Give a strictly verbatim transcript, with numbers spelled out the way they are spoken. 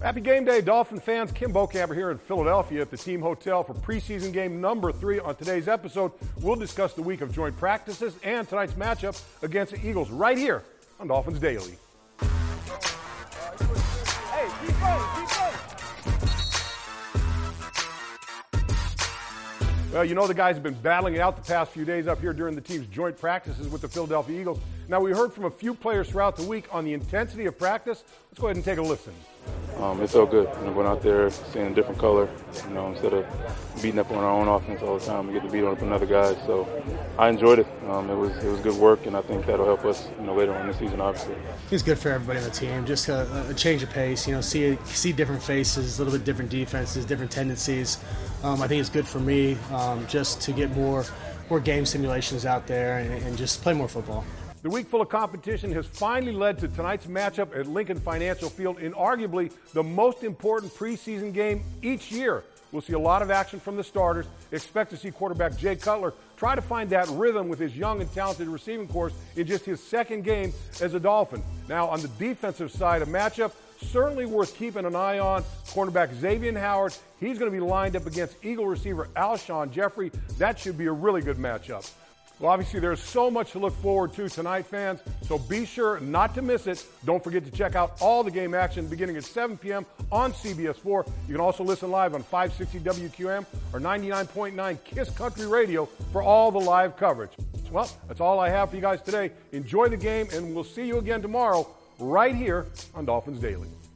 Happy game day, Dolphin fans. Kim Bokamper here in Philadelphia at the team hotel for preseason game number three. On today's episode, we'll discuss the week of joint practices and tonight's matchup against the Eagles right here on Dolphins Daily. Hey, keep going, keep going. Well, you know the guys have been battling it out the past few days up here during the team's joint practices with the Philadelphia Eagles. Now, we heard from a few players throughout the week on the intensity of practice. Let's go ahead and take a listen. Um, it felt good, you know, going out there, seeing a different color, you know, instead of beating up on our own offense all the time, we get to beat up another guy. So I enjoyed it. Um, it was it was good work, and I think that'll help us, you know, later on in the season, obviously. It's good for everybody on the team, just a, a change of pace, you know, see see different faces, a little bit different defenses, different tendencies. Um, I think it's good for me um, just to get more more game simulations out there and, and just play more football. The week full of competition has finally led to tonight's matchup at Lincoln Financial Field in arguably the most important preseason game each year. We'll see a lot of action from the starters. Expect to see quarterback Jay Cutler try to find that rhythm with his young and talented receiving corps in just his second game as a Dolphin. Now, on the defensive side of matchup, certainly worth keeping an eye on. Cornerback Xavier Howard, he's going to be lined up against Eagle receiver Alshon Jeffrey. That should be a really good matchup. Well, obviously, there's so much to look forward to tonight, fans, so be sure not to miss it. Don't forget to check out all the game action beginning at seven p.m. on C B S four. You can also listen live on five sixty W Q M or ninety-nine point nine KISS Country Radio for all the live coverage. Well, that's all I have for you guys today. Enjoy the game, and we'll see you again tomorrow right here on Dolphins Daily.